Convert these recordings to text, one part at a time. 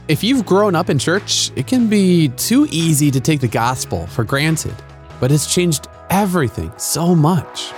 If you've grown up in church, it can be too easy to take the gospel for granted, but it's changed everything so much.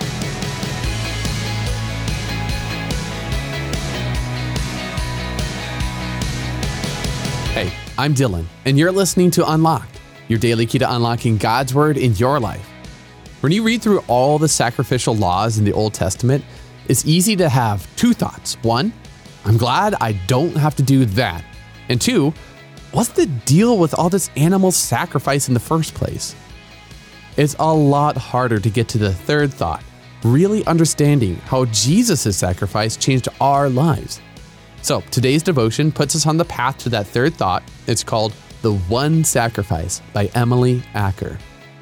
Hey, I'm Dylan, and you're listening to Unlocked, your daily key to unlocking God's Word in your life. When you read through all the sacrificial laws in the Old Testament, it's easy to have two thoughts. One, I'm glad I don't have to do that. And two, what's the deal with all this animal sacrifice in the first place? It's a lot harder to get to the third thought, really understanding how Jesus' sacrifice changed our lives. So today's devotion puts us on the path to that third thought. It's called The One Sacrifice by Emily Acker.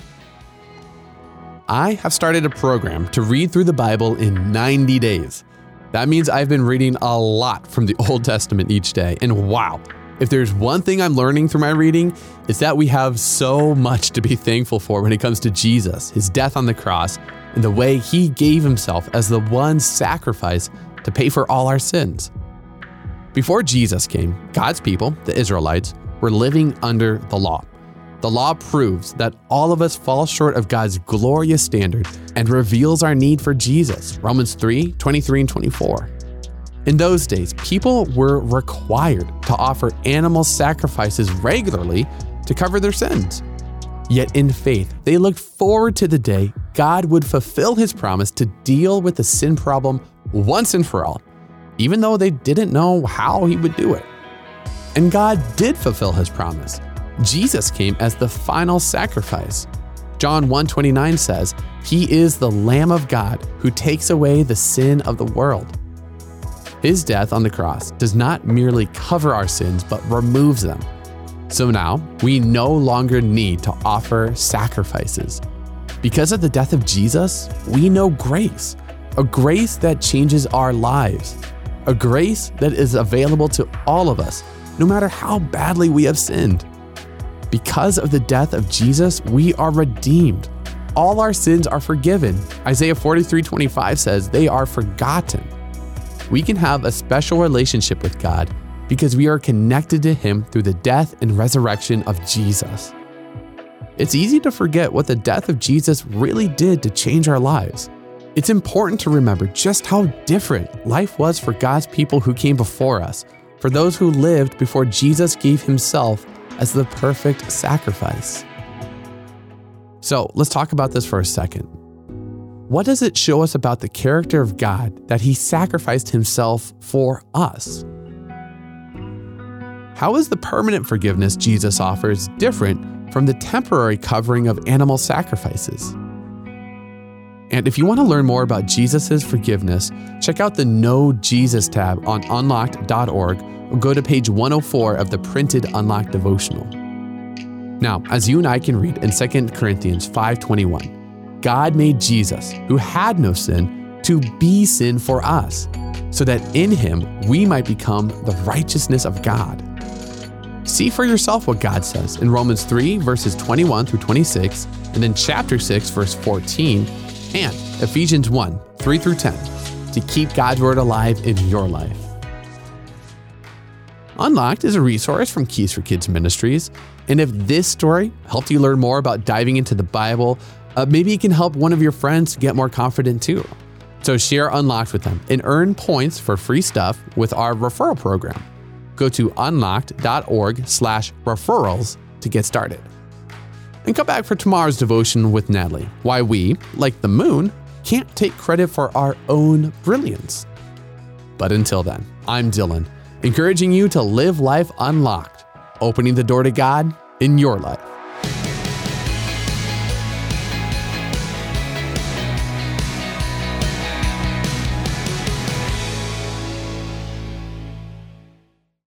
I have started a program to read through the Bible in 90 days. That means I've been reading a lot from the Old Testament each day. And wow, if there's one thing I'm learning through my reading, it's that we have so much to be thankful for when it comes to Jesus, his death on the cross, and the way he gave himself as the one sacrifice to pay for all our sins. Before Jesus came, God's people, the Israelites, were living under the law. The law proves that all of us fall short of God's glorious standard and reveals our need for Jesus, Romans 3:23 and 24. In those days, people were required to offer animal sacrifices regularly to cover their sins. Yet in faith, they looked forward to the day God would fulfill his promise to deal with the sin problem once and for all, even though they didn't know how he would do it. And God did fulfill his promise. Jesus came as the final sacrifice. John 1:29 says, "He is the Lamb of God who takes away the sin of the world." His death on the cross does not merely cover our sins, but removes them. So now we no longer need to offer sacrifices. Because of the death of Jesus, we know grace, a grace that changes our lives, a grace that is available to all of us, no matter how badly we have sinned. Because of the death of Jesus, we are redeemed. All our sins are forgiven. Isaiah 43:25 says they are forgotten. We can have a special relationship with God because we are connected to him through the death and resurrection of Jesus. It's easy to forget what the death of Jesus really did to change our lives. It's important to remember just how different life was for God's people who came before us, for those who lived before Jesus gave himself as the perfect sacrifice. So let's talk about this for a second. What does it show us about the character of God that he sacrificed himself for us? How is the permanent forgiveness Jesus offers different from the temporary covering of animal sacrifices? And if you want to learn more about Jesus' forgiveness, check out the Know Jesus tab on unlocked.org or go to page 104 of the printed Unlocked devotional. Now, as you and I can read in 2 Corinthians 5:21, God made Jesus, who had no sin, to be sin for us, so that in him we might become the righteousness of God. See for yourself what God says in Romans 3, verses 21 through 26, and in chapter 6, verse 14, and Ephesians 1, 3 through 10, to keep God's word alive in your life. Unlocked is a resource from Keys for Kids Ministries, and if this story helped you learn more about diving into the Bible, maybe it can help one of your friends get more confident too. So share Unlocked with them and earn points for free stuff with our referral program. Go to unlocked.org/referrals to get started. And come back for tomorrow's devotion with Natalie, why we, like the moon, can't take credit for our own brilliance. But until then, I'm Dylan, encouraging you to live life unlocked, opening the door to God in your life.